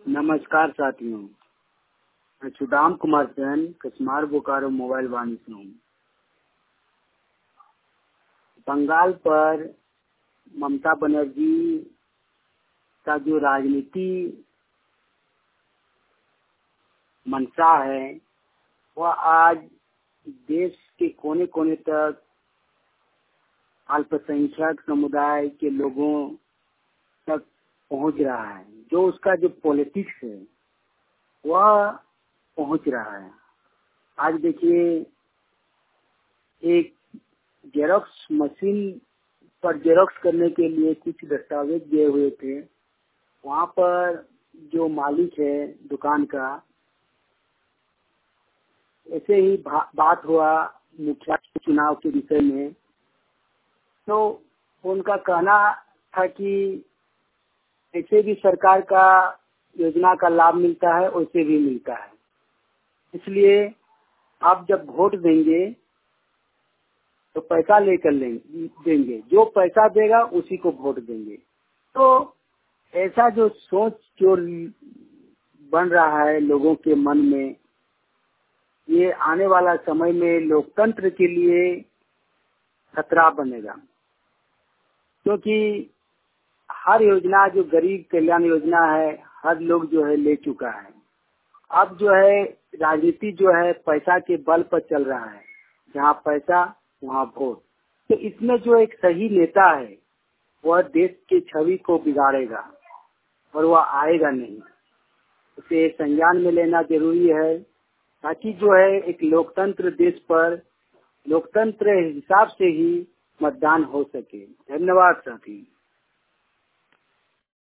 नमस्कार साथियों, मैं सुदाम कुमार सेन कस्मार बोकारो मोबाइल वाणी से हूँ। बंगाल पर ममता बनर्जी का जो राजनीति मंशा है वह आज देश के कोने कोने तक अल्पसंख्यक समुदाय के लोगों तक पहुंच रहा है। जो उसका जो पॉलिटिक्स है वह पहुंच रहा है। आज देखिए, एक जेरोक्स मशीन पर जेरोक्स करने के लिए कुछ दस्तावेज दिए हुए थे। वहाँ पर जो मालिक है दुकान का, ऐसे ही बात हुआ मुखिया चुनाव के विषय में, तो उनका कहना था कि ऐसे भी सरकार का योजना का लाभ मिलता है, वैसे भी मिलता है, इसलिए आप जब वोट देंगे तो पैसा लेकर देंगे, जो पैसा देगा उसी को वोट देंगे। तो ऐसा जो सोच जो बन रहा है लोगों के मन में, ये आने वाला समय में लोकतंत्र के लिए खतरा बनेगा, क्योंकि हर योजना जो गरीब कल्याण योजना है हर लोग जो है ले चुका है। अब जो है राजनीति जो है पैसा के बल पर चल रहा है, जहाँ पैसा वहाँ वोट। तो इसमें जो एक सही नेता है वह देश की छवि को बिगाड़ेगा और वह आएगा नहीं। उसे संज्ञान में लेना जरूरी है, ताकि जो है एक लोकतंत्र देश पर लोकतंत्र हिसाब से ही मतदान हो सके। धन्यवाद साथी।